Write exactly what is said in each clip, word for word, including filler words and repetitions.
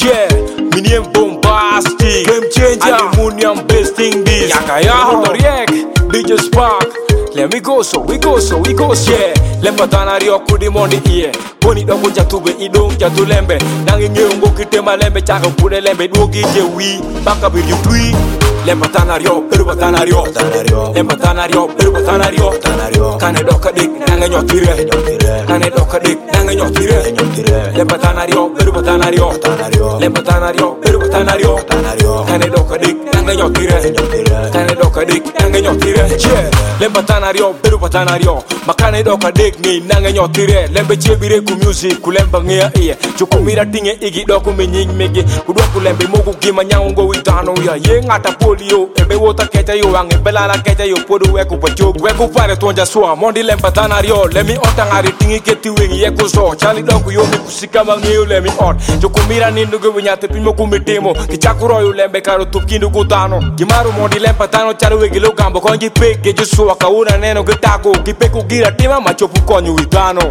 Yeah, my name bombastic, game changer, aluminum basting this. Yakaya Hotoriek, D J Spark. Let me go so, we go so, we go yeah. Lemba tana rio kudi mondi iye. Boni dongo jatube idong jatu lembe. Nangi ngeungo kitema lembe chaka kude lembe duogi je wi. Baka biri tui. Lemba tana rio, peruba tana rio. Lemba tana rio, peruba tana rio. Kane doka dik, nange nyotire. Kane doka dik, nange nyotire. Lemba tana rio, peruba tana rio. Lemba tana rio, peruba tana rio. Kane doka dik, nange nyotire. Kane doka dik, nange nyotire. Yeah. Lemba tana rio, peruba tana rio. Makane doka dik ni nange nyotire. Lembe chebire ku music, kulemba ngia iye. Chukumira tinge igi doku minying megi. Kudwa kulembe mogu gima nyango witano ya. Ye ngata polio, ebe wota kecha yo wange belala kecha yo podu weku pacho. Weku pare tonja swa, mondi lemba tana rio. Lemi otangari tingi keti wingi yeku so. Chali doku yo mi kusika mangeo lemi ot. Chukumira nindu ge winyate pimo kumitemo. Kichakuro yo lembe karo tupkindu kutano. Gimaru mondi lemba tano chalu wegi lo gambo konji peke jiswa kauna neno getako. Kipeku gira tima machopu konyu witano.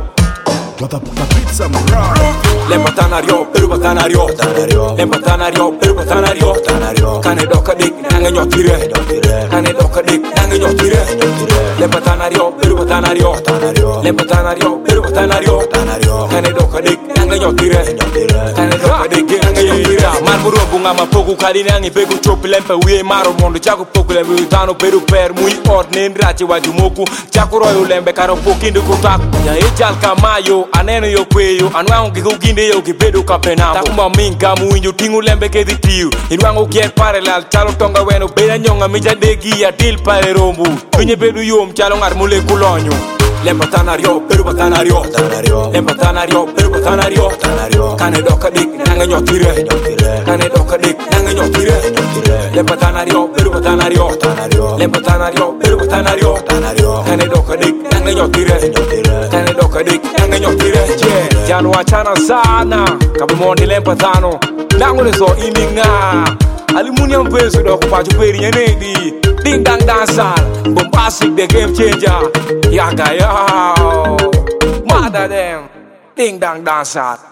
Pizza Murad. Lemba tana rio, peruba tana rio. Lemba tana rio, peruba tana rio. Kane doka dik, nange nyotire. Kane doka dik, nange nyotire. Lemba tana rio, peruba tana rio. Lemba tana rio, peruba tana rio. Kane doka dik, nange nyotire. Kane doka dik, nange nyotire. Marmuro bunga mapoku kali nangi pegu chopi lempe wiye maro mondo chaku poku lembe witano peru per mui ort nendrachi wajumoku. Chaku royo lembe karo pokindu kutaku. Ya ejal kamayo. Aneno yo kweyo, anwango kikuginde yo kibedo kapenamo. Takuma minga muinju tingu lembe kedi tiu. Inwango kiek parelal, chalo tonga weno. Beda nyonga mija degi ya til pare rombu. Pinye bedu yom, chalo ngar mule kulonyo. Lemba tana rio, peruba tana rio. Lemba tana rio, peruba tana rio. Kane doka dik, nange nyotire. Kane doka dik, nange nyotire. Lemba tana rio, peruba tana rio. Lemba tana rio, peruba tana rio. Kane doka dik, nange nyotire. Kane doka dik, nange nyotire. Yeah, janu achana sana. Kabu mondi lemba tano. Nangule so ininga. Aluminum peso do kupachu peri nyenedi. Ding dang dancer, bombastic the game changer. Yaga yo, mother them, ding dang dancer.